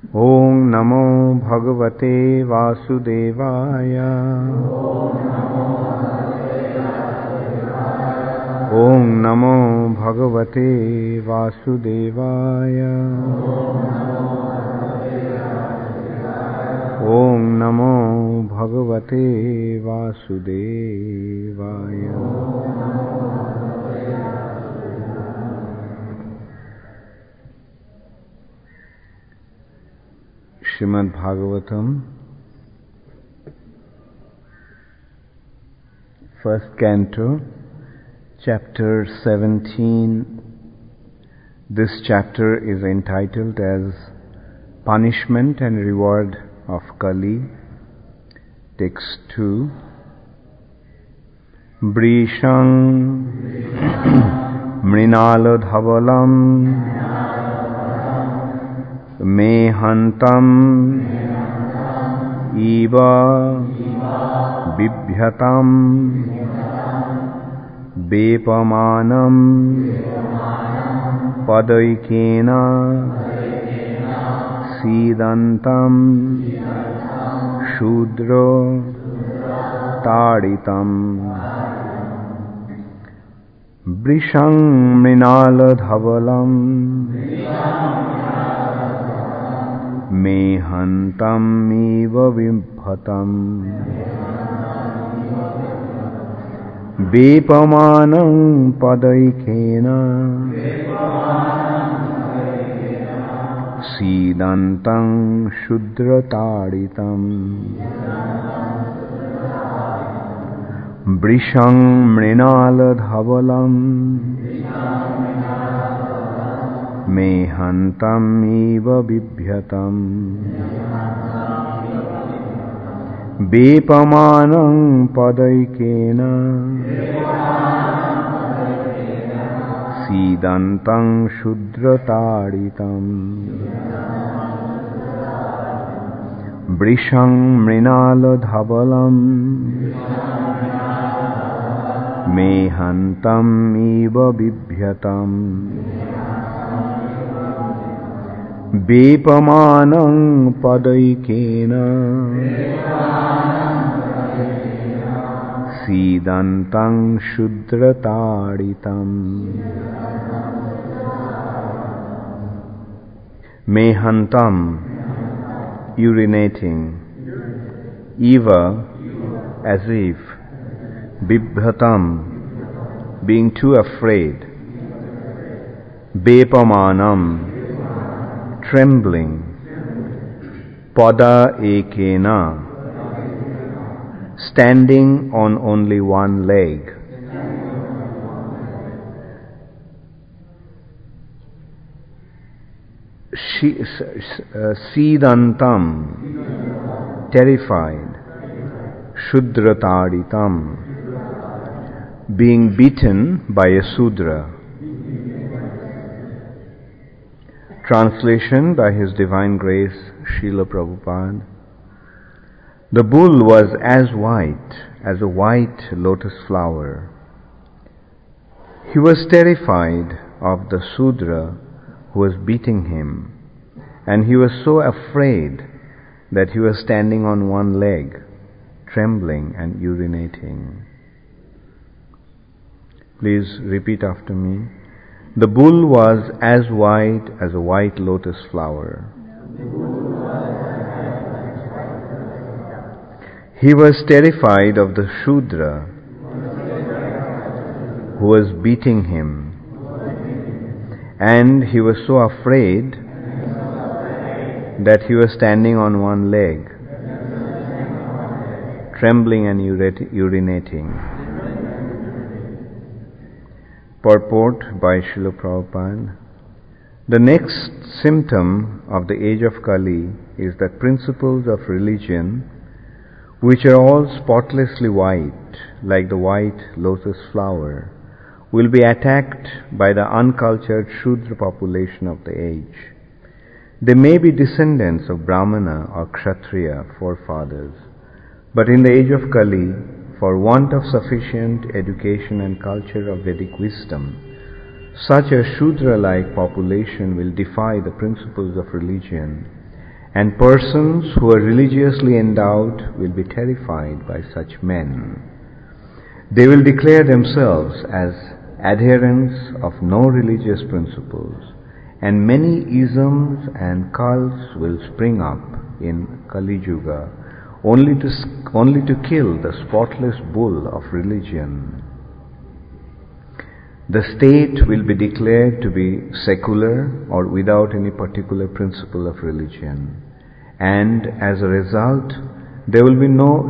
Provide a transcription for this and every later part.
Om Namo Bhagavate Vasudevaya. Om Namo Bhagavate Vasudevaya. Om Namo Bhagavate Vasudevaya. Srimad Bhagavatam, first canto, chapter 17. This chapter is entitled as Punishment and Reward of Kali. Text 2. Brishang Mrinalodhavalam Mehantam Iva Bibhyatam Bepamanam Padaikena Sidantam Shudro Taditam. Brishang Mrinaladhavalam Mehantam Eva Vibhatam Bepamanam Padaikena Sidantam Shudrataditam. Brishang Mrinaladhavalam Mehantam Eva Bibhyatam Bepamanam Padaikena Sidantam Shudrataditam. Brishang Mrinaladhavalam Mehantam Eva Bibhyatam Bepamanam Padaikena Sidantam Shudrataditam. Mehantam, urinating. Eva, as if. Bibhatam, being too afraid. Bepamanam, trembling. Pada ekena, standing on only one leg. Sidantam, terrified. Shudrataditam, being beaten by a Sudra. Translation by His Divine Grace, Srila Prabhupada. The bull was as white as a white lotus flower. He was terrified of the Sudra who was beating him, and he was so afraid that he was standing on one leg, trembling and urinating. Please repeat after me. The bull was as white as a white lotus flower. He was terrified of the Shudra who was beating him, and he was so afraid that he was standing on one leg, trembling and urinating. Purport by Srila Prabhupada. The next symptom of the age of Kali is that principles of religion, which are all spotlessly white, like the white lotus flower, will be attacked by the uncultured Shudra population of the age. They may be descendants of Brahmana or Kshatriya forefathers, but in the age of Kali, for want of sufficient education and culture of Vedic wisdom, such a Shudra-like population will defy the principles of religion and persons who are religiously endowed will be terrified by such men. They will declare themselves as adherents of no religious principles, and many isms and cults will spring up in Kali Yuga only to kill the spotless bull of religion. The state will be declared to be secular or without any particular principle of religion, and as a result there will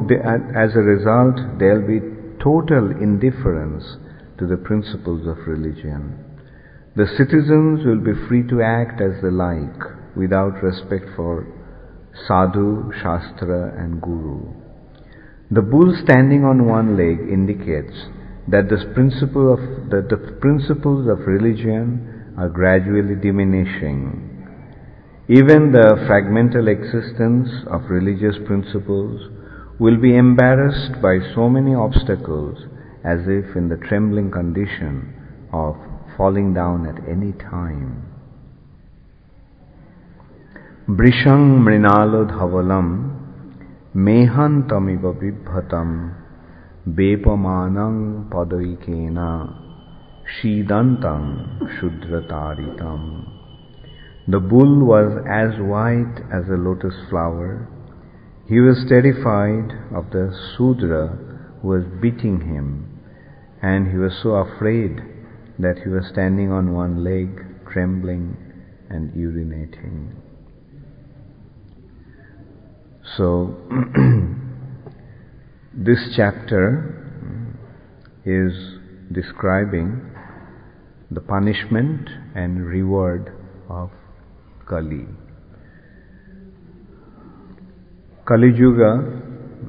be total indifference to the principles of religion. The citizens will be free to act as they like without respect for sadhu, shastra and guru. The bull standing on one leg indicates that the principles of religion are gradually diminishing. Even the fragmental existence of religious principles will be embarrassed by so many obstacles as if in the trembling condition of falling down at any time. Brishang mrinalo dhavalam mehantamiva bibhatam bepamanang padaikena shidantam shudrataritam. The bull was as white as a lotus flower. He was terrified of the Sudra who was beating him, and he was so afraid that he was standing on one leg, trembling and urinating. So, this chapter is describing the punishment and reward of Kali. Kali Yuga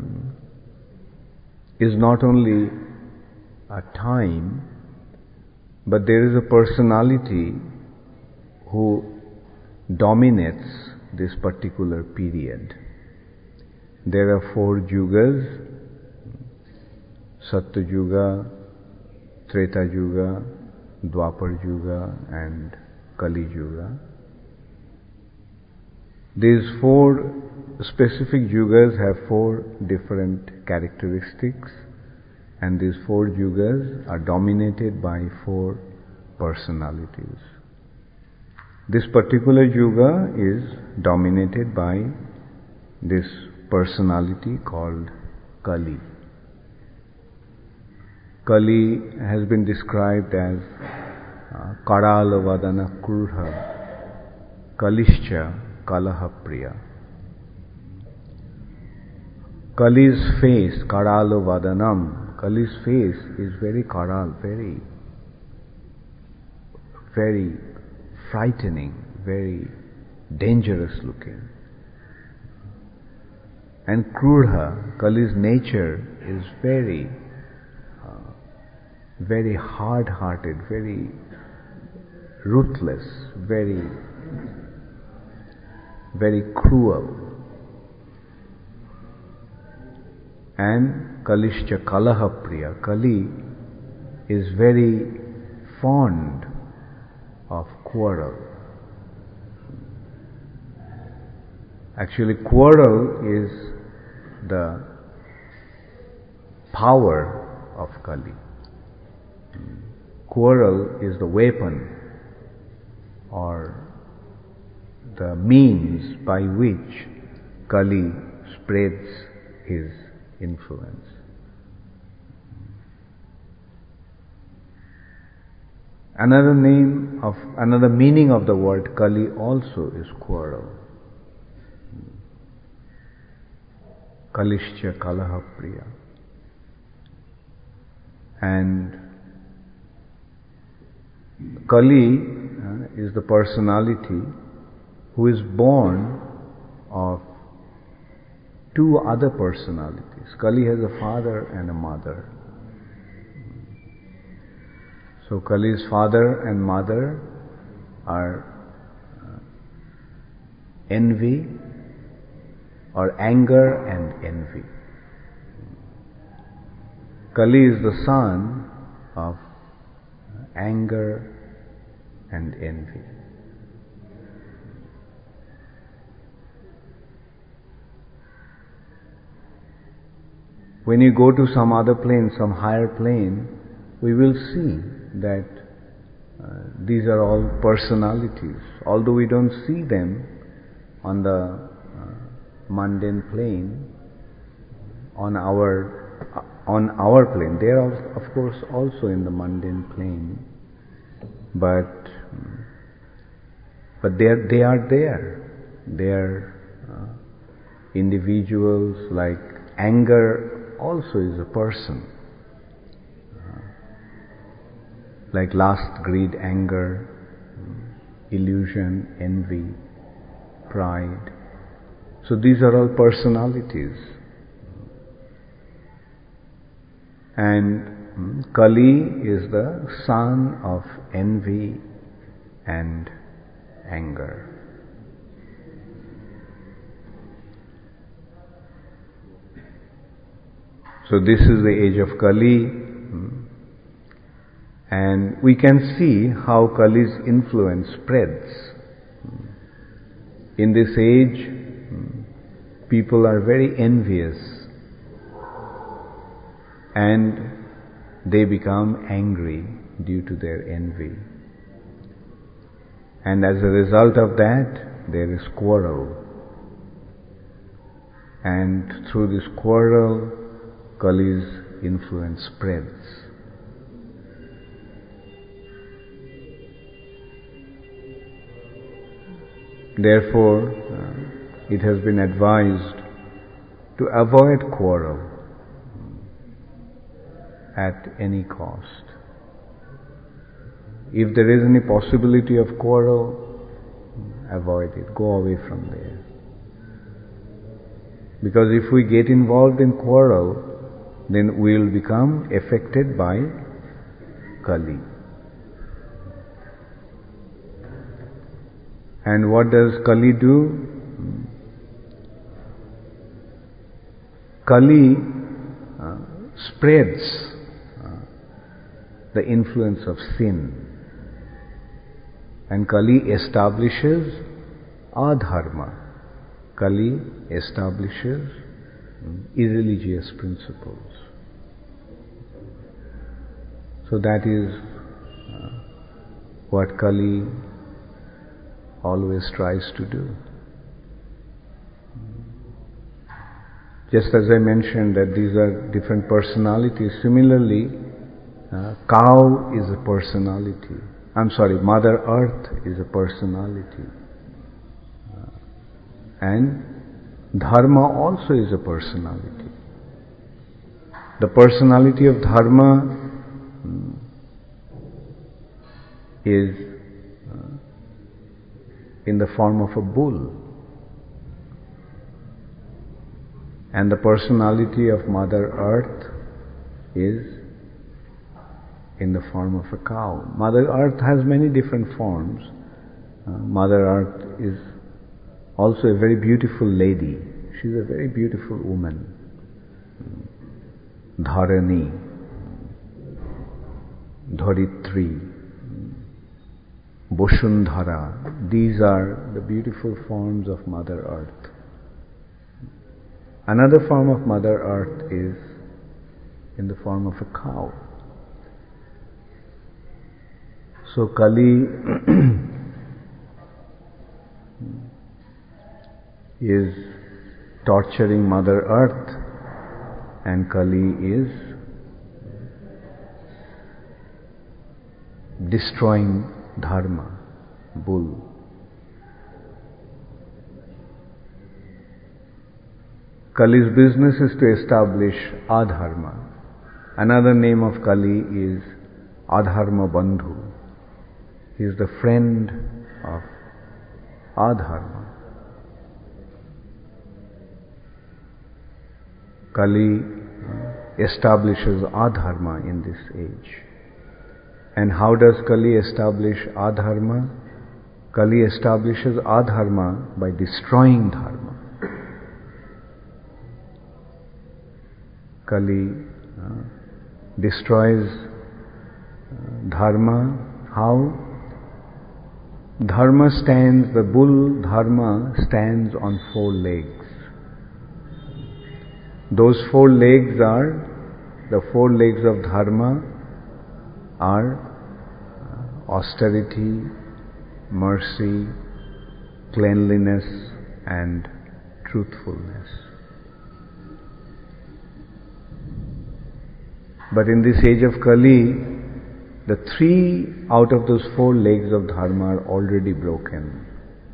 is not only a time, but there is a personality who dominates this particular period. There are 4 yugas: Satya Yuga, Treta Yuga, Dwapar Yuga and Kali Yuga. These 4 specific yugas have 4 different characteristics, and these 4 yugas are dominated by 4 personalities. This particular yuga is dominated by this personality called Kali. Kali has been described as Karala Vadana Krudha Kalishcha Kalahapriya. Kali's face, Karala Vadanam, Kali's face is very karal, very frightening, very dangerous looking. And Krudha, Kali's nature is very hard-hearted, very ruthless, very cruel. And Kalishcha Kalahapriya, Kali is very fond of quarrel. Actually, quarrel is the power of Kali. Quarrel is the weapon or the means by which Kali spreads his influence. Another meaning of the word Kali also is quarrel. Kalishcha Kalahapriya. And Kali is the personality who is born of 2 other personalities. Kali has a father and a mother. So Kali's father and mother are envy or anger and envy. Kali is the son of anger and envy. when you go to some other plane, some higher plane, we will see that these are all personalities. Although we don't see them on the mundane plane, on our plane. They are, of course, also in the mundane plane, but they are there. They are individuals. Like anger also is a person. Like lust, greed, anger, illusion, envy, pride. So these are all personalities. And Kali is the son of envy and anger. So this is the age of Kali, and we can see how Kali's influence spreads. In this age, people are very envious and they become angry due to their envy. And as a result of that, there is quarrel. And through this quarrel, Kali's influence spreads. Therefore, it has been advised to avoid quarrel at any cost. If there is any possibility of quarrel, avoid it. Go away from there. Because if we get involved in quarrel, then we will become affected by Kali. And what does Kali do? Kali spreads the influence of sin. And Kali establishes adharma. Kali establishes irreligious principles. So that is what Kali always tries to do. Just as I mentioned that these are different personalities, similarly, cow is a personality. Mother Earth is a personality. And Dharma also is a personality. The personality of Dharma is in the form of a bull. And the personality of Mother Earth is in the form of a cow. Mother Earth has many different forms. Mother Earth is also a very beautiful lady. She's a very beautiful woman. Dharani, Dharitri, Boshundhara. These are the beautiful forms of Mother Earth. Another form of Mother Earth is in the form of a cow. So Kali is torturing Mother Earth, and Kali is destroying Dharma, bull. Kali's business is to establish adharma. Another name of Kali is Adharma Bandhu. He is the friend of adharma. Kali establishes adharma in this age. And how does Kali establish adharma? Kali establishes adharma by destroying dharma. Kali destroys dharma. How? The bull dharma stands on 4 legs. Those four legs are, the four legs of dharma are austerity, mercy, cleanliness and truthfulness. But in this age of Kali, the three out of those four legs of dharma are already broken.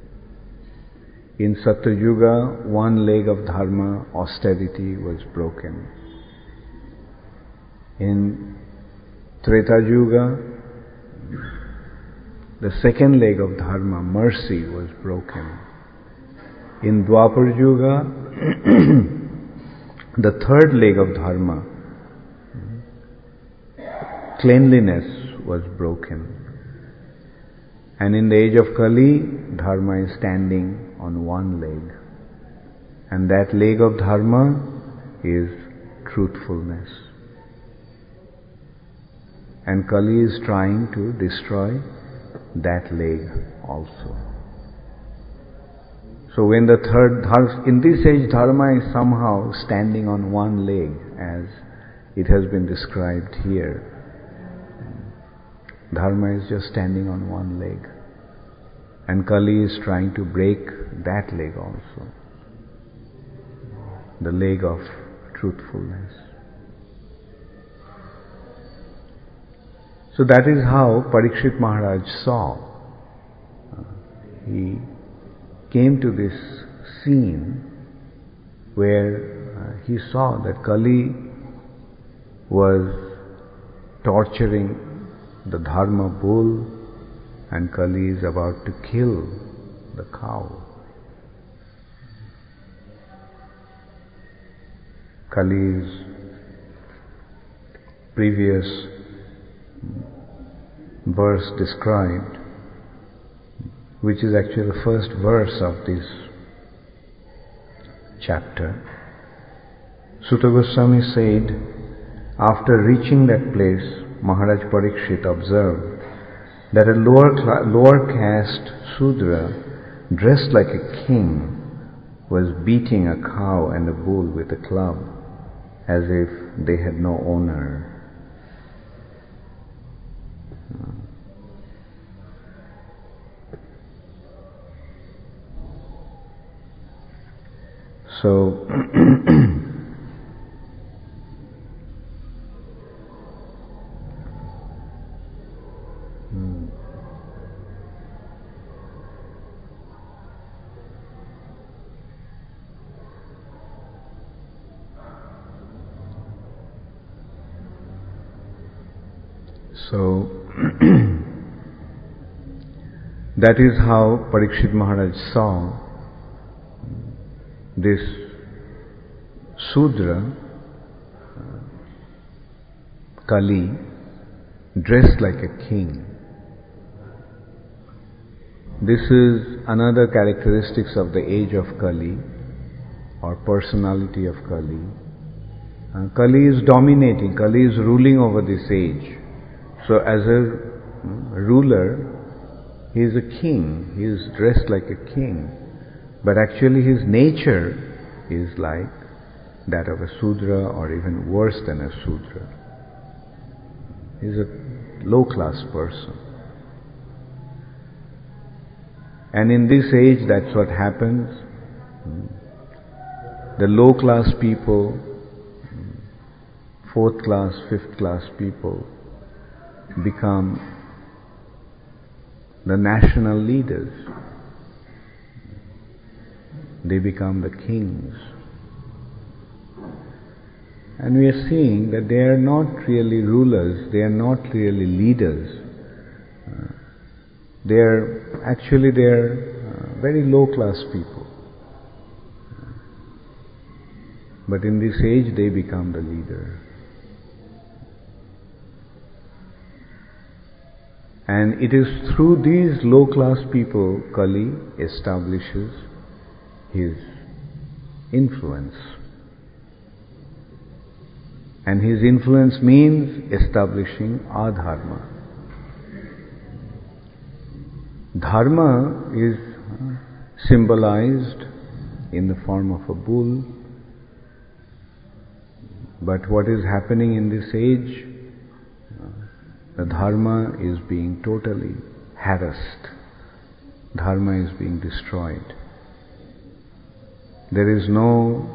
In Satyuga, one leg of dharma, austerity, was broken. In Treta Yuga, the second leg of dharma, mercy, was broken. In Dwapar Yuga, the third leg of dharma, cleanliness, was broken. And in the age of Kali, dharma is standing on one leg. And that leg of dharma is truthfulness. And Kali is trying to destroy that leg also. So when the third, in this age dharma is somehow standing on one leg as it has been described here. Dharma is just standing on one leg. And Kali is trying to break that leg also. The leg of truthfulness. So that is how Parikshit Maharaj saw. He came to this scene where he saw that Kali was torturing the Dharma bull and Kali is about to kill the cow. Kali's previous verse described, which is actually the first verse of this chapter. Sutta Goswami said, after reaching that place, Maharaj Parikshit observed that a lower caste Sudra, dressed like a king, was beating a cow and a bull with a club, as if they had no owner. So, that is how Parikshit Maharaj saw this Sudra, Kali, dressed like a king. This is another characteristics of the age of Kali, or personality of Kali. Kali is dominating, Kali is ruling over this age. So as a ruler, he is a king, he is dressed like a king. But actually his nature is like that of a Sudra, or even worse than a Sudra. He is a low-class person. And in this age, that's what happens. The low-class people, fourth-class, fifth-class people, become the national leaders. They become the kings. And we are seeing that they are not really rulers, they are not really leaders. They are very low-class people. But in this age, they become the leader. And it is through these low-class people Kali establishes his influence. And his influence means establishing adharma. Dharma is symbolized in the form of a bull, But what is happening in this age? The dharma is being totally harassed. Dharma is being destroyed. There is no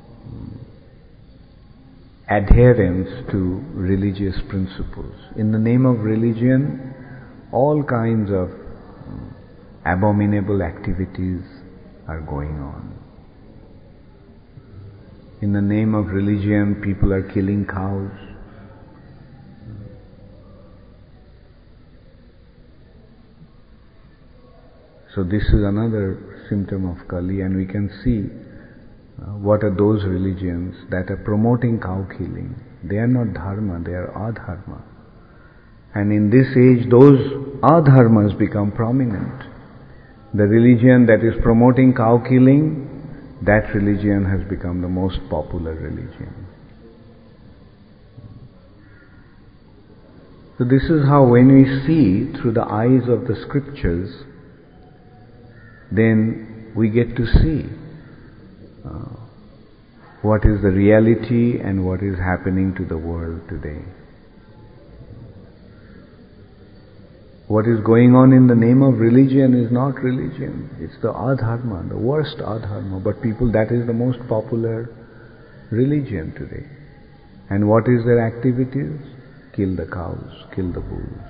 adherence to religious principles. In the name of religion, all kinds of abominable activities are going on. In the name of religion, people are killing cows. So this is another symptom of Kali, and we can see what are those religions that are promoting cow killing. They are not dharma, they are adharma. And in this age, those adharmas become prominent. The religion that is promoting cow killing, that religion has become the most popular religion. So this is how, when we see through the eyes of the scriptures, then we get to see what is the reality and what is happening to the world today. What is going on in the name of religion is not religion. It's the adharma, the worst adharma. But people, that is the most popular religion today. And what is their activities? Kill the cows, kill the bulls.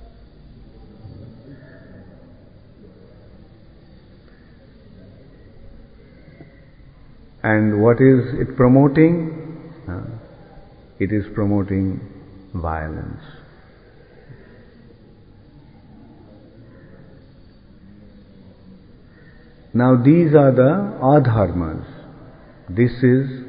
And what is it promoting? It is promoting violence. Now these are the adharmas. This is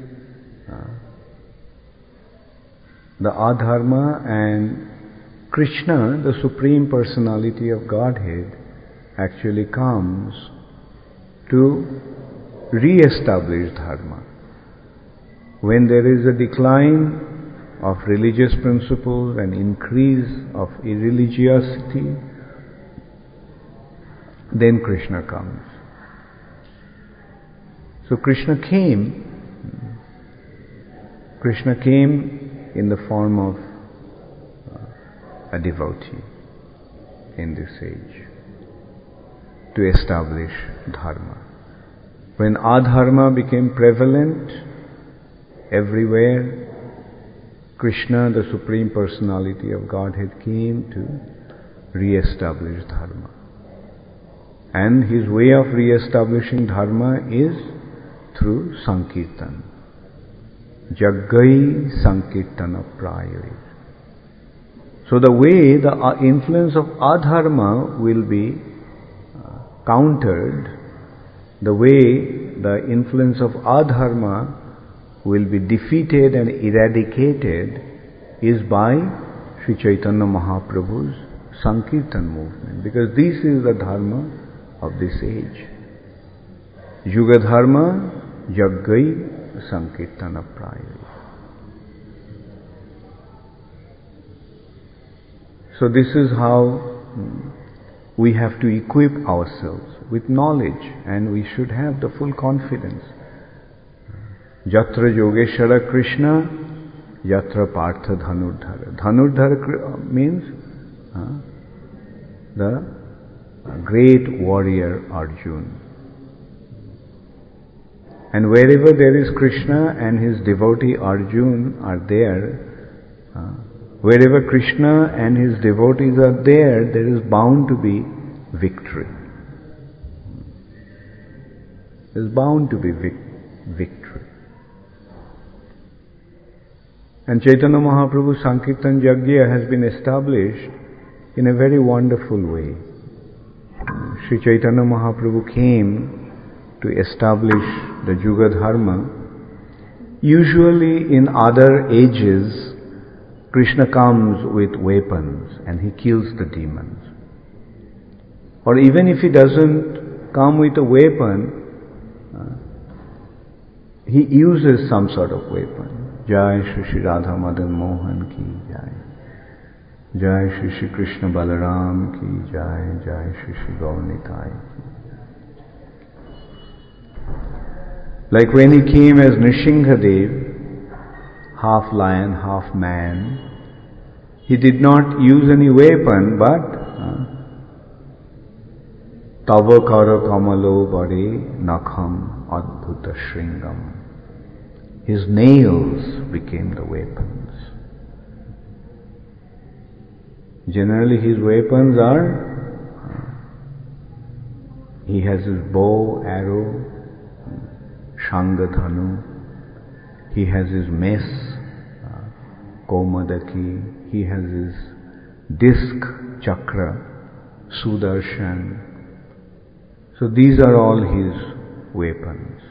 the adharma, and Krishna, the Supreme Personality of Godhead, actually comes to re-establish dharma. When there is a decline of religious principles and increase of irreligiosity, then Krishna comes. So Krishna came in the form of a devotee in this age to establish dharma. When adharma became prevalent everywhere, Krishna, the Supreme Personality of Godhead, came to re-establish dharma. And his way of re-establishing dharma is through Sankirtan. Jaggai Sankirtana Prayai. So the way the influence of adharma will be countered, the way the influence of adharma will be defeated and eradicated is by Sri Chaitanya Mahaprabhu's Sankirtan movement, because this is the dharma of this age. Yuga dharma Jaggai Sankirtana Prayai. So this is how we have to equip ourselves with knowledge, and we should have the full confidence. Yatra Yogeshwara Krishna, Yatra Partha Dhanurdhara. Dhanurdhara means the great warrior Arjuna. And wherever there is Krishna and his devotee Arjuna are there, wherever Krishna and his devotees are there, there is bound to be victory. There is bound to be victory. And Chaitanya Mahaprabhu's Sankirtan Yajna has been established in a very wonderful way. Sri Chaitanya Mahaprabhu came to establish the Yuga Dharma. Usually in other ages, Krishna comes with weapons and he kills the demons. Or even if he doesn't come with a weapon, he uses some sort of weapon. Jai Shri Shri Radha Madan Mohan ki Jai. Jai Shri Shri Krishna Balaram ki Jai. Jai Shri Shri Gaur Nitai ki. Like when he came as Nrsimhadev, half lion, half man. He did not use any weapon, but Tava kara kamalo bade nakham adbhuta shringam. His nails became the weapons. Generally his weapons are, he has his bow, arrow, Shangadhanu. He has his mace, Kaumadaki. He has his disc, Chakra, Sudarshan. So these are all his weapons.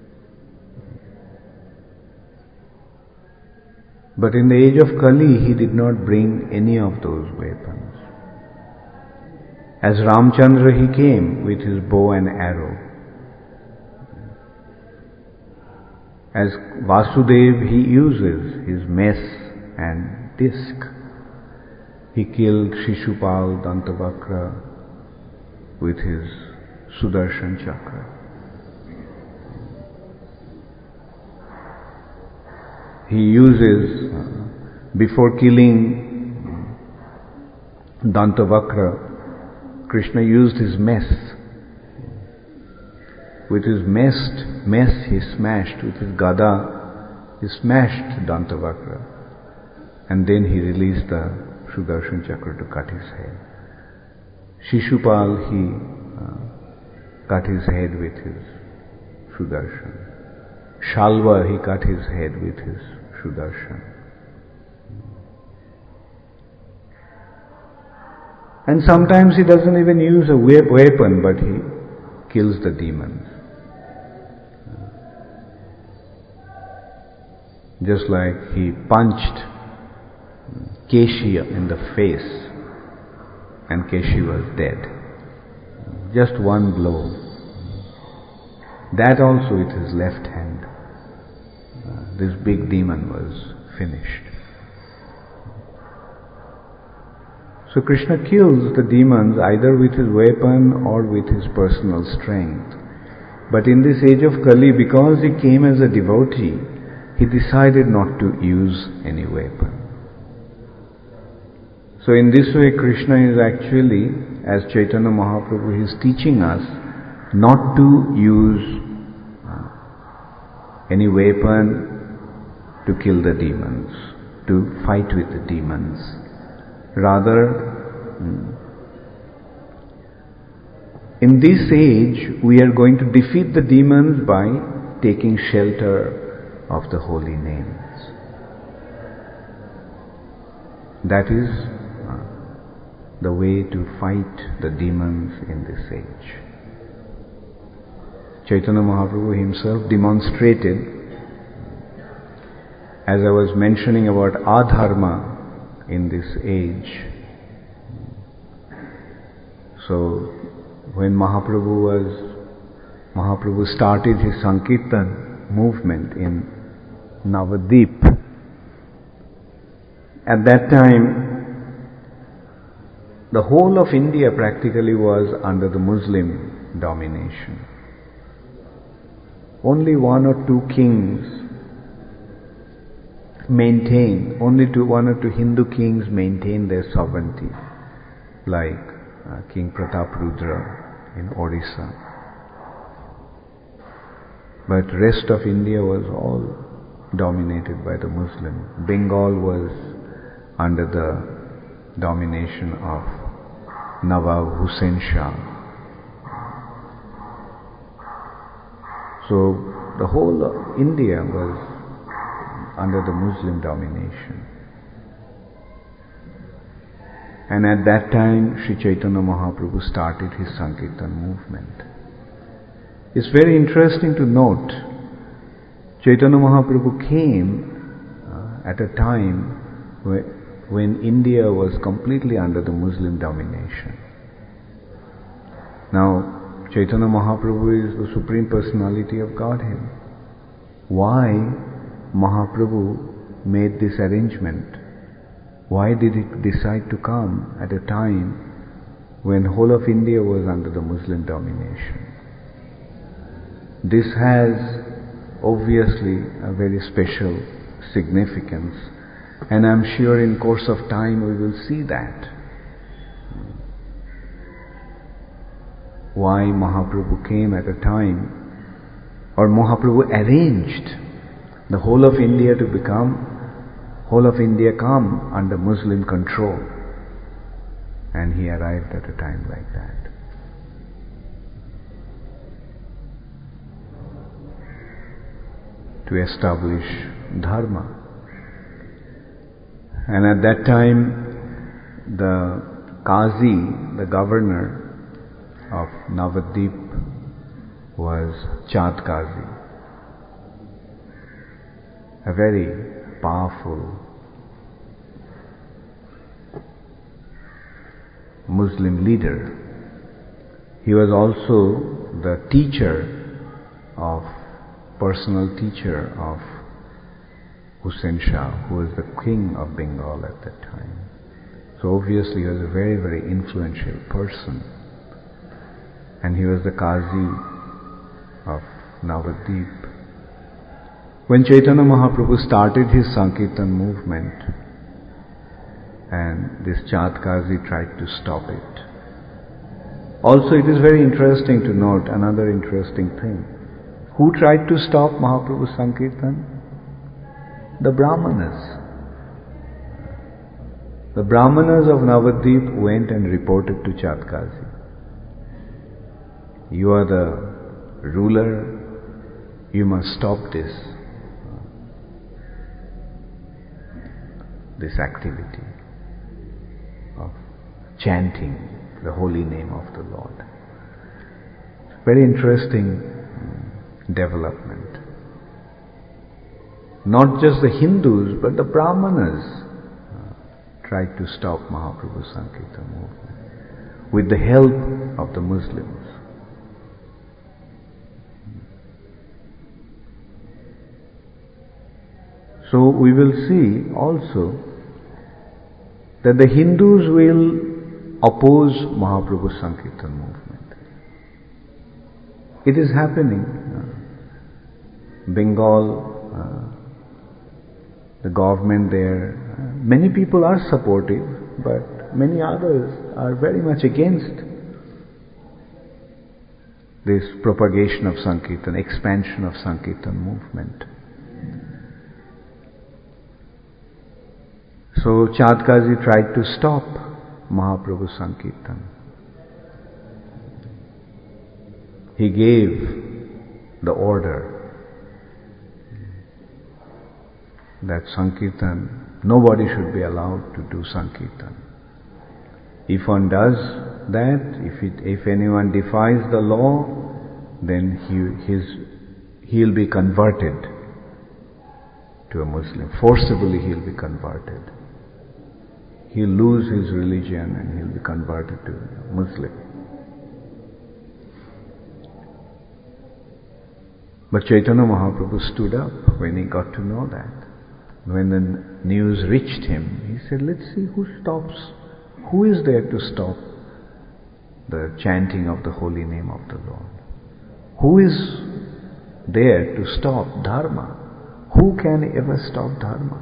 But in the age of Kali, he did not bring any of those weapons. As Ramchandra, he came with his bow and arrow. As Vasudev, he uses his mace and disc. He killed Shishupal Dantavakra with his Sudarshan Chakra. He uses, before killing Dantavakra, Krishna used his mace. With his mace he smashed, with his gada, he smashed Dantavakra. And then he released the Sudarshan Chakra to cut his head. Shishupal, he cut his head with his Sudarshan. Shalva, he cut his head with his Sudarshan. And sometimes he doesn't even use a weapon, but he kills the demons. Just like he punched Keshi in the face, and Keshi was dead. Just one blow. That also with his left hand. This big demon was finished. So Krishna kills the demons either with his weapon or with his personal strength. But in this age of Kali, because he came as a devotee, he decided not to use any weapon. So in this way, Krishna is actually, as Chaitanya Mahaprabhu is teaching us, not to use any weapon to kill the demons, to fight with the demons. Rather, in this age, we are going to defeat the demons by taking shelter of the holy names. That is the way to fight the demons in this age. Chaitanya Mahaprabhu himself demonstrated, as I was mentioning about adharma in this age. So, when Mahaprabhu started his Sankirtan movement in Navadip, at that time, the whole of India practically was under the Muslim domination. Only one or two kings one or two Hindu kings maintained their sovereignty, like King Prataprudra in Orissa. But rest of India was all dominated by the Muslim. Bengal was under the domination of Nawab Hussain Shah. So the whole of India was under the Muslim domination. And at that time, Sri Chaitanya Mahaprabhu started his Sankirtan movement. It's very interesting to note, Chaitanya Mahaprabhu came at a time when India was completely under the Muslim domination. Now, Chaitanya Mahaprabhu is the Supreme Personality of Godhead. Why Mahaprabhu made this arrangement? Why did he decide to come at a time when whole of India was under the Muslim domination? This has obviously a very special significance. And I'm sure in course of time we will see that. Why Mahaprabhu came at a time, or Mahaprabhu arranged the whole of India come under Muslim control. And he arrived at a time like that. To establish Dharma. And at that time, the Qazi, the governor of Navadvip, was Chand Qazi, a very powerful Muslim leader. He was also the personal teacher of Hussain Shah, who was the king of Bengal at that time. So obviously he was a very, very influential person. And he was the Qazi of Navadvip. When Chaitanya Mahaprabhu started his Sankirtan movement, and this Chand Qazi tried to stop it. Also, it is very interesting to note another interesting thing. Who tried to stop Mahaprabhu's Sankirtan? The Brahmanas. The Brahmanas of Navadvip went and reported to Chand Qazi. You are the ruler, you must stop this activity of chanting the holy name of the Lord. Very interesting development. Not just the Hindus, but the Brahmanas tried to stop Mahaprabhu's Sankirtan movement with the help of the Muslims. So we will see also that the Hindus will oppose Mahaprabhu's Sankirtan movement. It is happening. Bengal, the government there, many people are supportive, but many others are very much against this propagation of Sankirtan, expansion of Sankirtan movement. So Chand Qazi tried to stop Mahaprabhu's Sankirtan. He gave the order that Sankirtan, nobody should be allowed to do Sankirtan. If one does that, if anyone defies the law, then he'll be converted to a Muslim. Forcibly he'll be converted. He'll lose his religion and he'll be converted to a Muslim. But Chaitanya Mahaprabhu stood up when he got to know that. When the news reached him, he said, let's see who stops. Who is there to stop the chanting of the holy name of the Lord? Who is there to stop Dharma? Who can ever stop Dharma?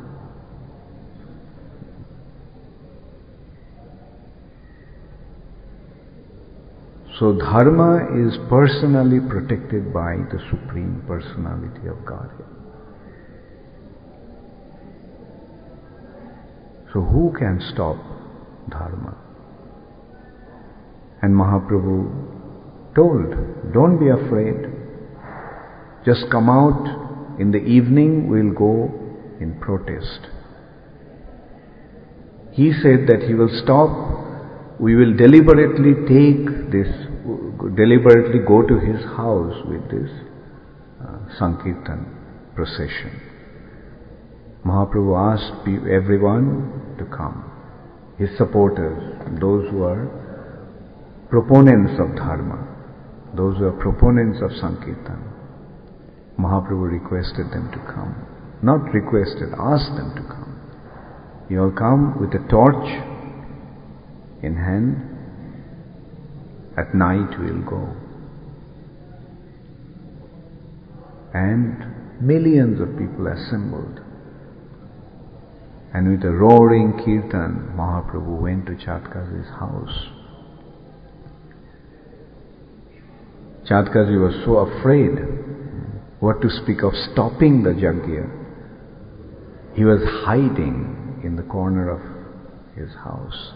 So Dharma is personally protected by the Supreme Personality of Godhead. So who can stop Dharma? And Mahaprabhu told, don't be afraid. Just come out in the evening, we'll go in protest. He said that he will stop. We will deliberately go to his house with this Sankirtan procession. Mahaprabhu asked everyone to come. His supporters, those who are proponents of Dharma, those who are proponents of Sankirtan. Mahaprabhu requested them to come. Not requested, asked them to come. You all come with a torch in hand. At night we'll go. And millions of people assembled. And with a roaring kirtan, Mahaprabhu went to Chatkazi's house. Chatkazi was so afraid, what to speak of stopping the yajna. He was hiding in the corner of his house.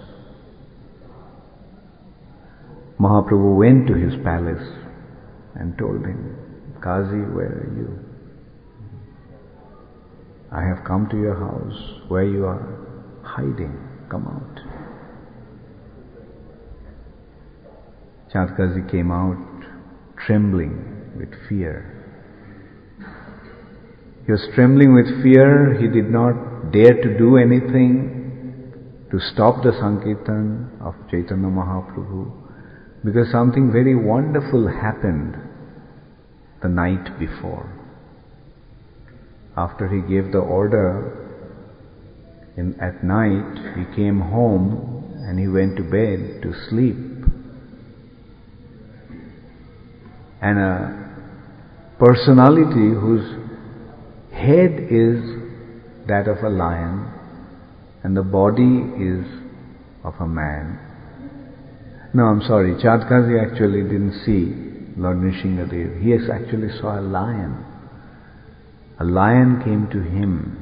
Mahaprabhu went to his palace and told him, Kazi, where are you? I have come to your house where you are hiding. Come out. Chatkazi came out trembling with fear. He was trembling with fear. He did not dare to do anything to stop the Sankirtan of Chaitanya Mahaprabhu, because something very wonderful happened the night before. After he gave the order, at night he came home and he went to bed to sleep. And a personality whose head is that of a lion and the body is of a man. No, I'm sorry, Chatkazi actually didn't see Lord Nrsingadev. He actually saw a lion. A lion came to him.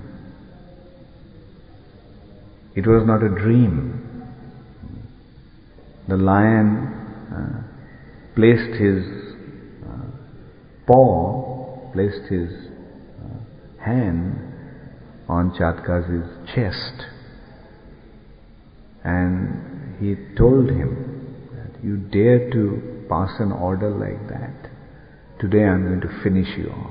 It was not a dream. The lion placed his placed his hand on Chatkazi's chest, and he told him that you dare to pass an order like that, today I'm going to finish you off.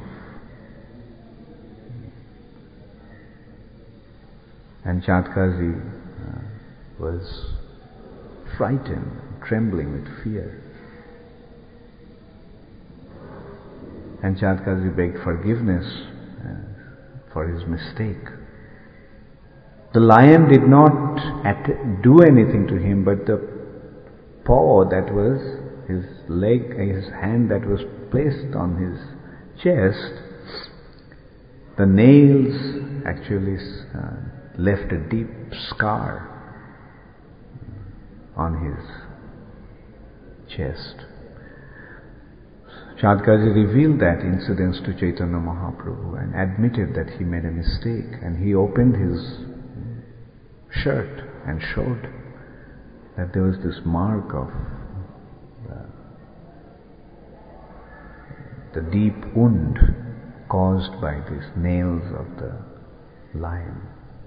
And Chatkazi was frightened, trembling with fear. And Chatkazi begged forgiveness for his mistake. The lion did not do anything to him, but the paw that was his leg, his hand that was placed on his chest, the nails actually left a deep scar on his chest. Chatkazi revealed that incident to Chaitanya Mahaprabhu and admitted that he made a mistake, and he opened his shirt and showed that there was this mark of the deep wound caused by these nails of the lion.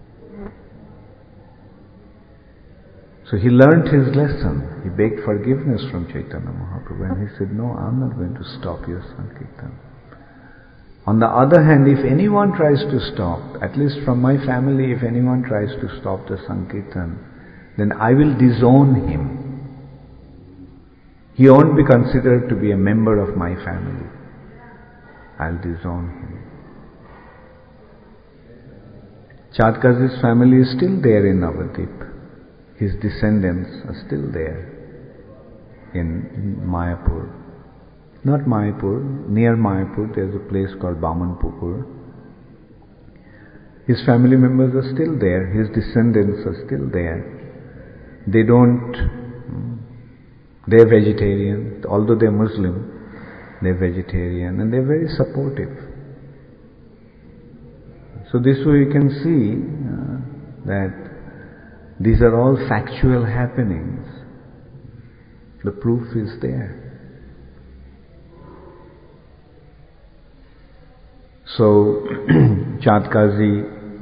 So he learnt his lesson. He begged forgiveness from Chaitanya Mahaprabhu, and he said, no, I'm not going to stop your Sankirtan. On the other hand, if anyone tries to stop, at least from my family, if anyone tries to stop the Sankirtan, then I will disown him. He won't be considered to be a member of my family. I'll disown him. Chatkazi's family is still there in Navadvip. His descendants are still there in Mayapur. Not Mayapur, near Mayapur there's a place called Bamanpukur. His family members are still there, his descendants are still there. They're vegetarian, although they're Muslim, they're vegetarian and they're very supportive. So this way you can see that these are all factual happenings. The proof is there. So, Chatkazi,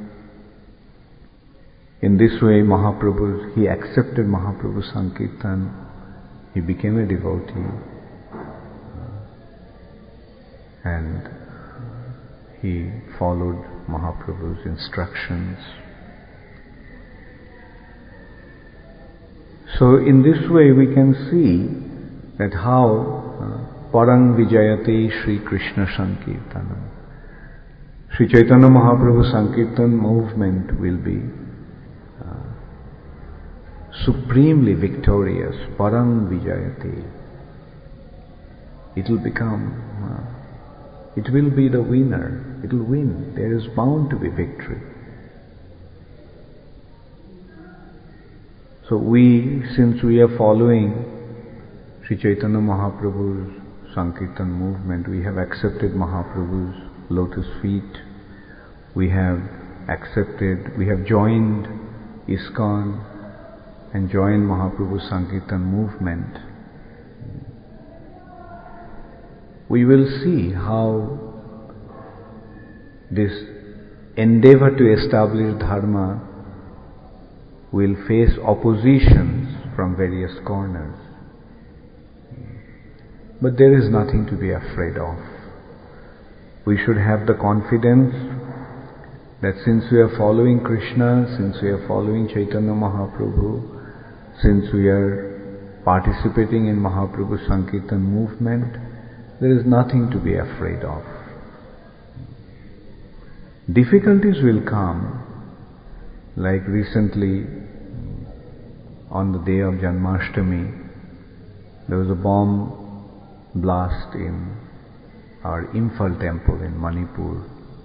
in this way, he accepted Mahaprabhu's Sankirtan. He became a devotee. And he followed Mahaprabhu's instructions. So in this way we can see that how Parang Vijayate Sri Krishna Sankirtanam. Sri Chaitanya Mahaprabhu Sankirtan movement will be supremely victorious. Parang Vijayate. It will become, it will be the winner. It will win. There is bound to be victory. So since we are following Sri Chaitanya Mahaprabhu's Sankirtan movement, we have accepted Mahaprabhu's lotus feet, we have joined ISKCON and joined Mahaprabhu's Sankirtan movement. We will see how this endeavor to establish Dharma will face oppositions from various corners. But there is nothing to be afraid of. We should have the confidence that since we are following Krishna, since we are following Chaitanya Mahaprabhu, since we are participating in Mahaprabhu's Sankirtan movement, there is nothing to be afraid of. Difficulties will come, like recently on the day of Janmashtami, there was a bomb blast in our Imphal temple in Manipur.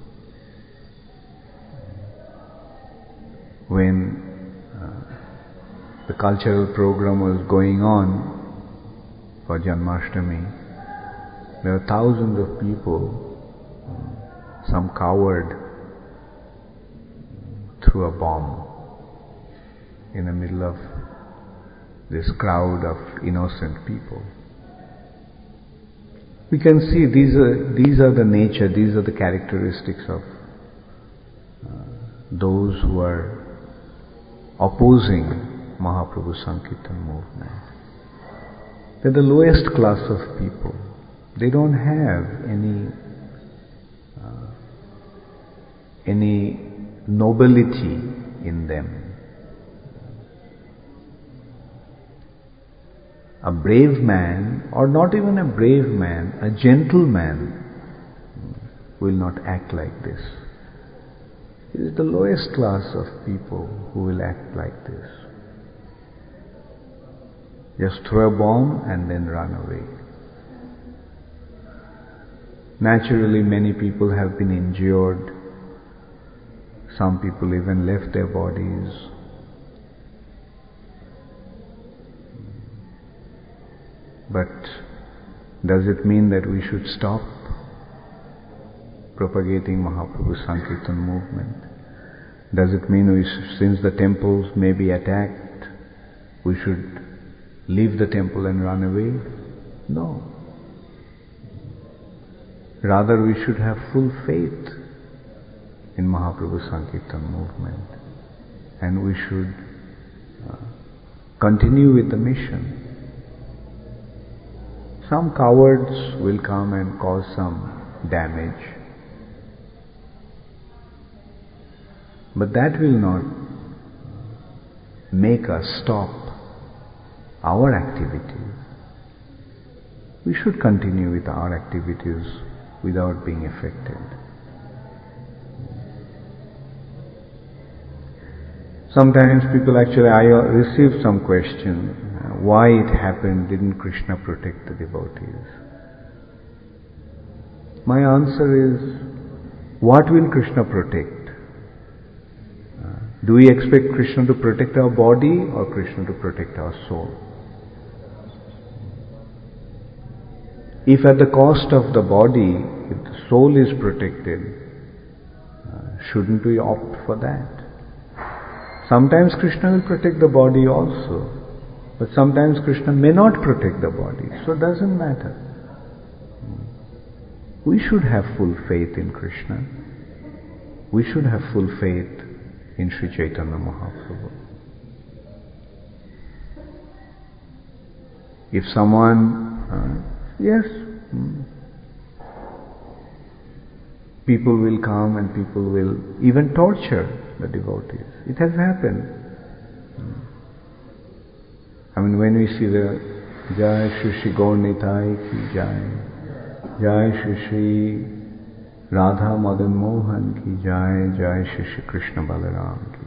When the cultural program was going on for Janmashtami, there were thousands of people. Some coward threw a bomb in the middle of this crowd of innocent people. We can see these are the nature, these are the characteristics of those who are opposing Mahaprabhu's Sankirtan movement. They're the lowest class of people. They don't have any nobility in them. A brave man, or not even a brave man, a gentleman will not act like this. It is the lowest class of people who will act like this. Just throw a bomb and then run away. Naturally, many people have been injured. Some people even left their bodies. But does it mean that we should stop propagating Mahaprabhu's Sankirtan movement? Does it mean since the temples may be attacked, we should leave the temple and run away? No. Rather, we should have full faith in Mahaprabhu's Sankirtan movement, and we should continue with the mission. Some cowards will come and cause some damage, but that will not make us stop our activities. We should continue with our activities without being affected. Sometimes people I receive some question, why it happened, didn't Krishna protect the devotees? My answer is, what will Krishna protect? Do we expect Krishna to protect our body or Krishna to protect our soul? If at the cost of the body, if the soul is protected, shouldn't we opt for that? Sometimes Krishna will protect the body also, but sometimes Krishna may not protect the body, so it doesn't matter. We should have full faith in Krishna. We should have full faith in Sri Chaitanya Mahaprabhu. If someone, people will come and people will even torture the devotees. It has happened. I mean, when we see the Jai Shri Shri Gaur Nitai ki Jai, Jai Shri Shri Radha Madan Mohan ki Jai, Jai Shri Shri Krishna Balaram ki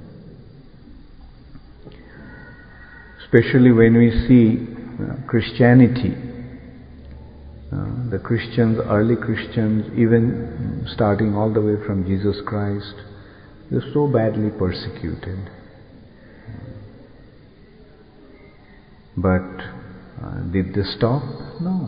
Jai. Especially when we see Christianity, the Christians, early Christians, even starting all the way from Jesus Christ, they were so badly persecuted. But did they stop? No.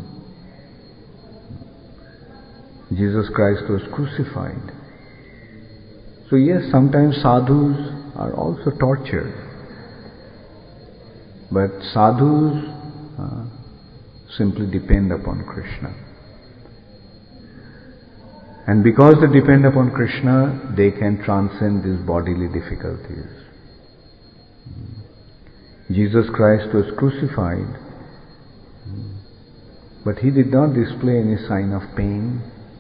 Jesus Christ was crucified. So yes, sometimes sadhus are also tortured. But sadhus simply depend upon Krishna. And because they depend upon Krishna, they can transcend these bodily difficulties. Jesus Christ was crucified, but he did not display any sign of pain.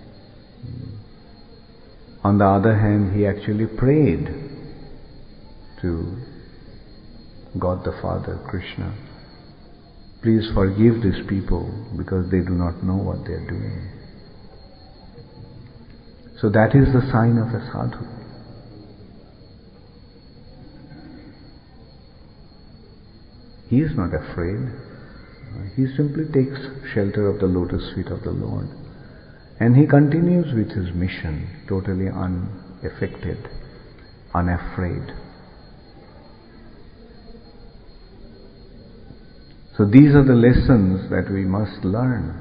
On the other hand, he actually prayed to God the Father, Krishna, please forgive these people because they do not know what they are doing. So that is the sign of a sadhu. He is not afraid. He simply takes shelter of the lotus feet of the Lord. And he continues with his mission, totally unaffected, unafraid. So these are the lessons that we must learn.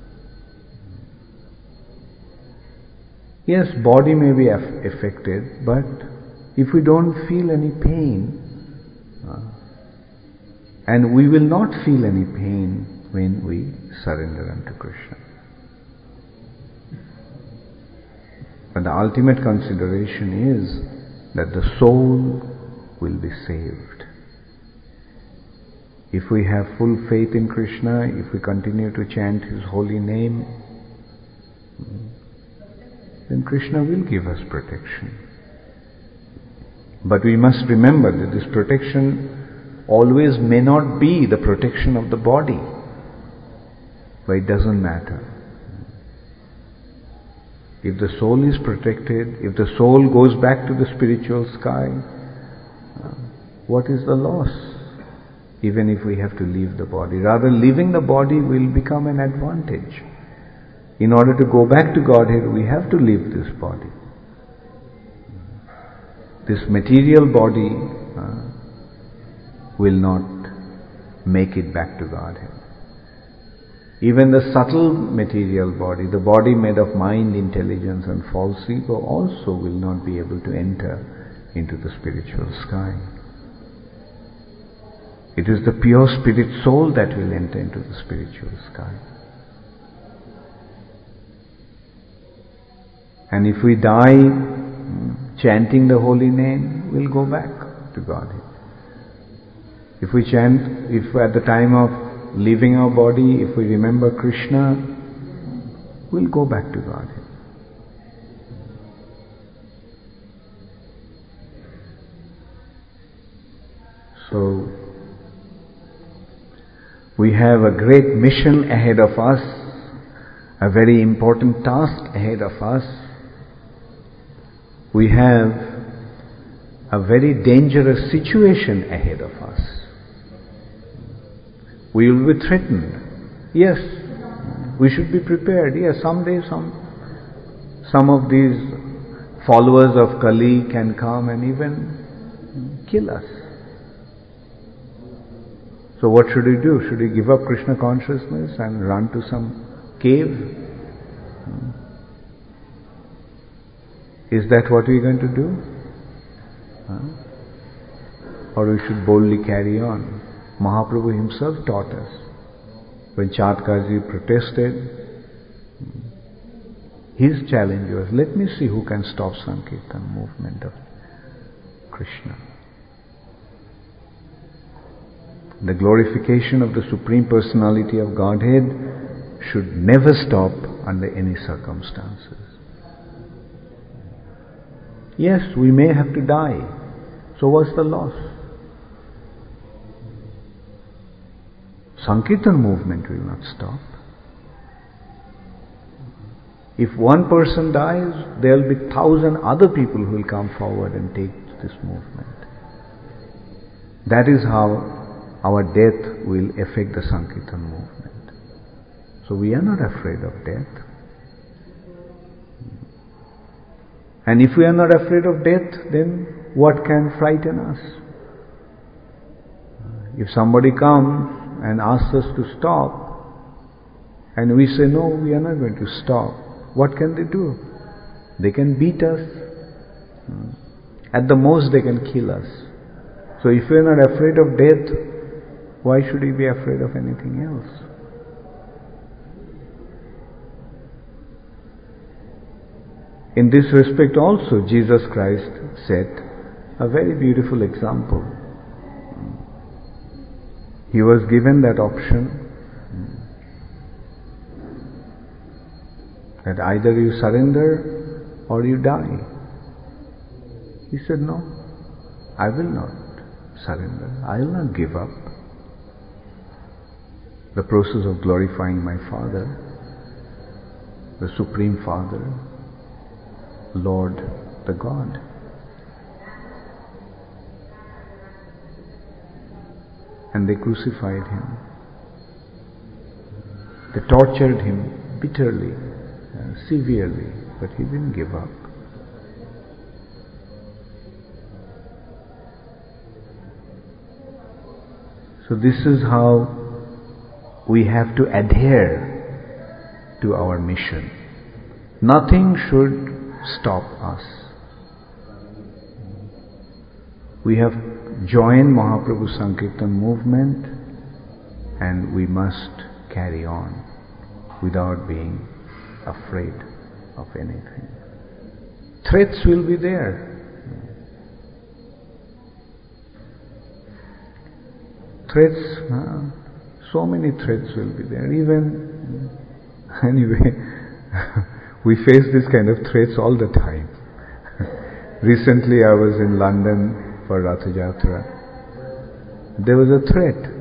Yes, body may be affected, but if we don't feel any pain, and we will not feel any pain when we surrender unto Krishna. But the ultimate consideration is that the soul will be saved. If we have full faith in Krishna, if we continue to chant His holy name, then Krishna will give us protection. But we must remember that this protection always may not be the protection of the body. But it doesn't matter. If the soul is protected, if the soul goes back to the spiritual sky, what is the loss? Even if we have to leave the body. Rather, leaving the body will become an advantage. In order to go back to Godhead, we have to leave this body. This material body will not make it back to Godhead. Even the subtle material body, the body made of mind, intelligence and false ego also will not be able to enter into the spiritual sky. It is the pure spirit soul that will enter into the spiritual sky. And if we die chanting the holy name, we'll go back to Godhead. If we chant, if at the time of leaving our body, if we remember Krishna, we'll go back to Godhead. So, we have a great mission ahead of us, a very important task ahead of us. We have a very dangerous situation ahead of us. We will be threatened. Yes, we should be prepared. Yes, someday some of these followers of Kali can come and even kill us. So what should we do? Should we give up Krishna consciousness and run to some cave? Is that what we're going to do? Or we should boldly carry on? Mahaprabhu himself taught us. When Chatkarji protested, his challenge was, let me see who can stop Sankirtan movement of Krishna. The glorification of the Supreme Personality of Godhead should never stop under any circumstances. Yes, we may have to die. So what's the loss? Sankirtan movement will not stop. If one person dies, there will be 1,000 other people who will come forward and take this movement. That is how our death will affect the Sankirtan movement. So we are not afraid of death. And if we are not afraid of death, then what can frighten us? If somebody comes and asks us to stop, and we say, no, we are not going to stop, what can they do? They can beat us. At the most, they can kill us. So if we are not afraid of death, why should we be afraid of anything else? In this respect also, Jesus Christ set a very beautiful example. He was given that option that either you surrender or you die. He said, no, I will not surrender. I will not give up the process of glorifying my Father, the Supreme Father, Lord, the God. And they crucified him. They tortured him bitterly, severely, but he didn't give up. So this is how we have to adhere to our mission. Nothing should stop us. We have joined Mahaprabhu Sankirtan movement, and we must carry on without being afraid of anything. Threats will be there. Threats, so many threats will be there. Even, anyway, we face this kind of threats all the time. Recently I was in London for Ratha Yatra. There was a threat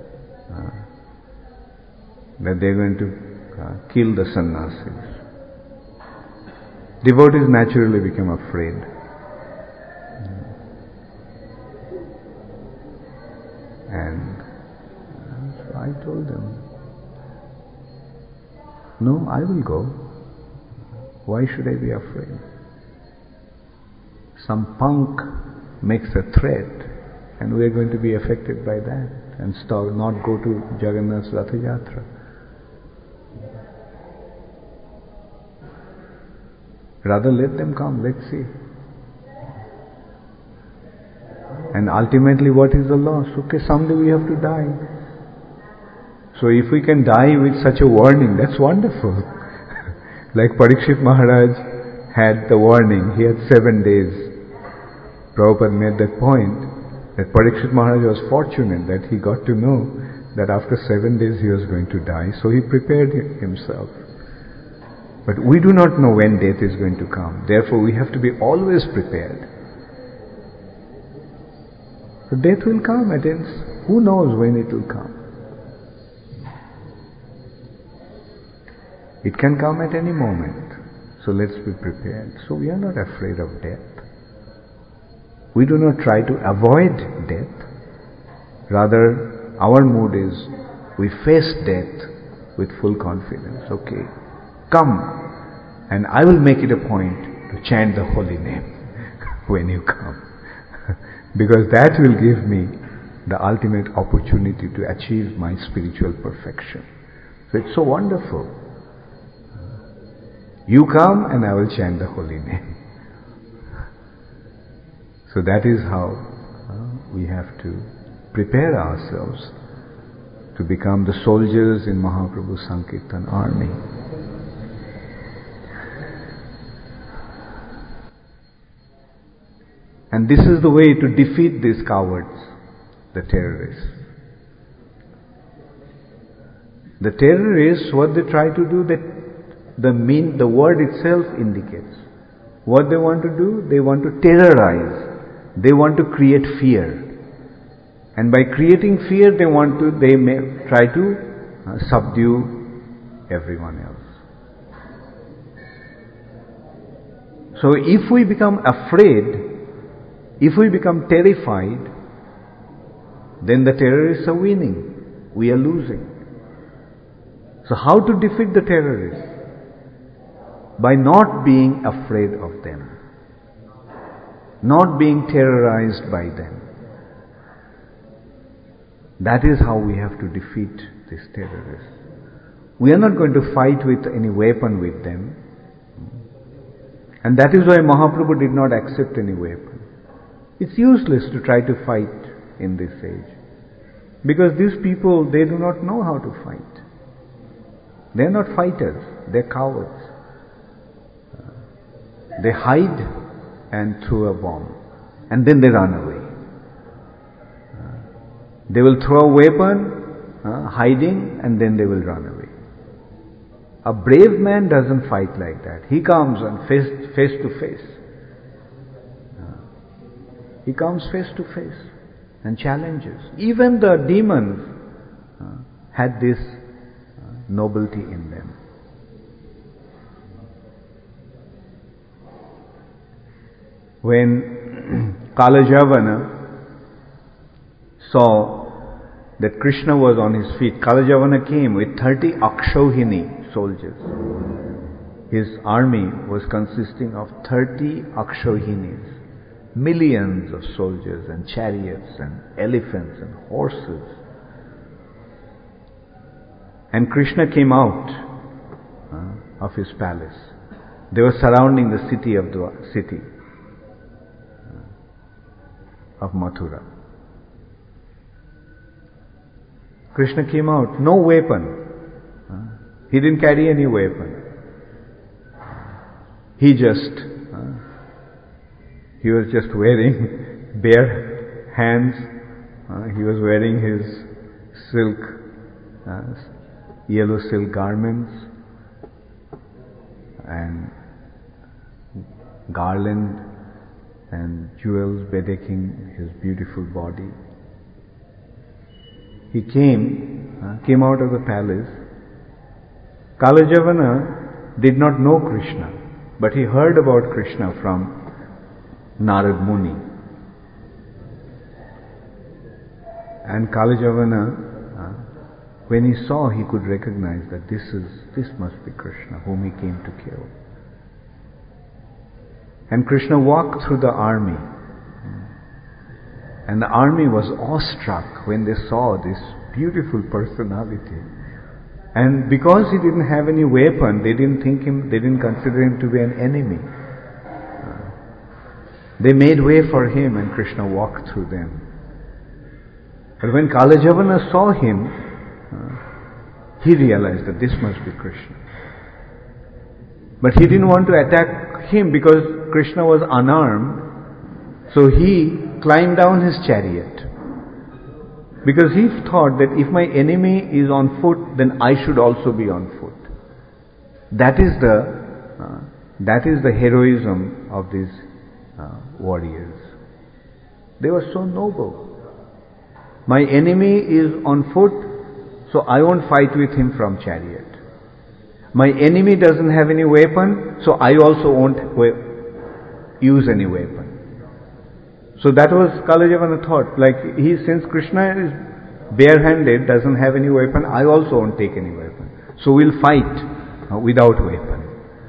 that they're going to kill the sannyasis. Devotees naturally become afraid. And so I told them, no, I will go. Why should I be afraid? Some punk makes a threat, and we are going to be affected by that and not go to Jagannath's Ratha Yatra. Rather let them come, let's see. And ultimately what is the loss? Okay, someday we have to die. So if we can die with such a warning, that's wonderful. Like Parikshit Maharaj had the warning, he had 7 days. Prabhupada made that point, that Parikshit Maharaj was fortunate that he got to know that after 7 days he was going to die, so he prepared himself. But we do not know when death is going to come. Therefore we have to be always prepared. So death will come at ends. Who knows when it will come? It can come at any moment. So let's be prepared. So we are not afraid of death. We do not try to avoid death. Rather, our mood is we face death with full confidence. Okay, come, and I will make it a point to chant the holy name when you come. Because that will give me the ultimate opportunity to achieve my spiritual perfection. So it's so wonderful. You come and I will chant the holy name. So that is how we have to prepare ourselves to become the soldiers in Mahaprabhu Sankirtan army. And this is the way to defeat these cowards, the terrorists. The terrorists, what they try to do, the word itself indicates. What they want to do, they want to terrorize. They want to create fear. And by creating fear, they may try to subdue everyone else. So if we become afraid, if we become terrified, then the terrorists are winning. We are losing. So how to defeat the terrorists? By not being afraid of them. Not being terrorized by them. That is how we have to defeat these terrorists. We are not going to fight with any weapon with them. And that is why Mahaprabhu did not accept any weapon. It's useless to try to fight in this age. Because these people, they do not know how to fight. They are not fighters, they are cowards. They hide and throw a bomb. And then they run away. They will throw a weapon, hiding, and then they will run away. A brave man doesn't fight like that. He comes and face to face. He comes face to face and challenges. Even the demons had this nobility in them. When Kalajavana saw that Krishna was on his feet, Kalajavana came with 30 Akshohini soldiers. His army was consisting of 30 Akshohinis, millions of soldiers and chariots and elephants and horses. And Krishna came out of his palace. They were surrounding the city of Mathura. Krishna came out, no weapon. He didn't carry any weapon. He was just wearing bare hands. He was wearing his yellow silk garments and garland and jewels bedecking his beautiful body. He came out of the palace. Kalajavana did not know Krishna, but he heard about Krishna from Narad Muni. And Kalajavana, when he saw, he could recognize that this must be Krishna, whom he came to kill. And Krishna walked through the army. And the army was awestruck when they saw this beautiful personality. And because he didn't have any weapon, they didn't consider him to be an enemy. They made way for him and Krishna walked through them. But when Kalajavana saw him, he realized that this must be Krishna. But he didn't want to attack him because Krishna was unarmed. So he climbed down his chariot. Because he thought that if my enemy is on foot, then I should also be on foot. That is the heroism of these warriors. They were so noble. My enemy is on foot, so I won't fight with him from chariot. My enemy doesn't have any weapon, so I also won't use any weapon. So that was Kalajavana thought. Since Krishna is barehanded, doesn't have any weapon, I also won't take any weapon. So we'll fight without weapon.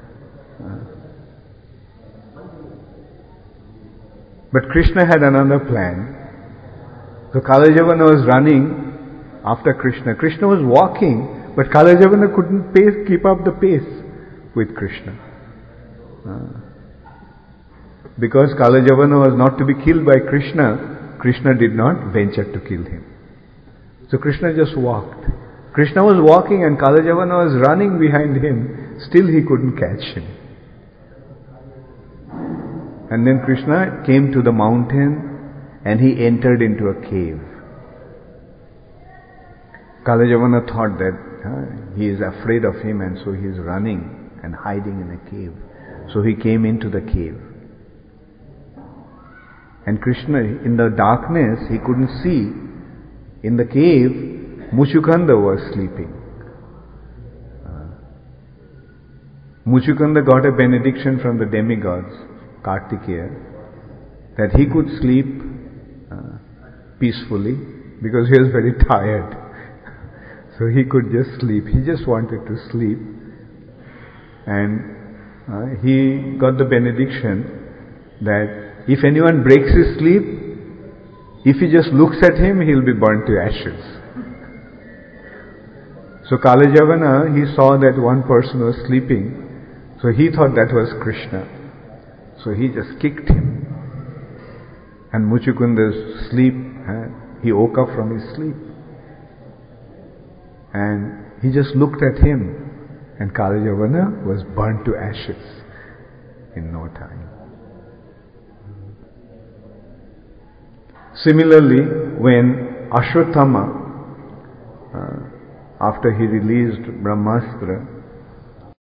But Krishna had another plan. So Kalajavana was running after Krishna. Krishna was walking, but Kalajavana couldn't keep up the pace with Krishna. Because Kalajavana was not to be killed by Krishna, Krishna did not venture to kill him. So Krishna just walked. Krishna was walking and Kalajavana was running behind him. Still he couldn't catch him. And then Krishna came to the mountain and he entered into a cave. Kalajavana thought that he is afraid of him and so he is running and hiding in a cave. So he came into the cave. And Krishna, in the darkness, he couldn't see. In the cave, Muchukanda was sleeping. Muchukanda got a benediction from the demigods, Kartikeya, that he could sleep peacefully because he was very tired. So he could just sleep. He just wanted to sleep. And he got the benediction that if anyone breaks his sleep, If he just looks at him, he'll be burnt to ashes. So Kalajavana, he saw that one person was sleeping, so he thought that was Krishna. So he just kicked him. And Muchukunda's sleep, he woke up from his sleep. And he just looked at him, and Kalajavana was burnt to ashes in no time. Similarly, when Ashwatthama, after he released Brahmastra,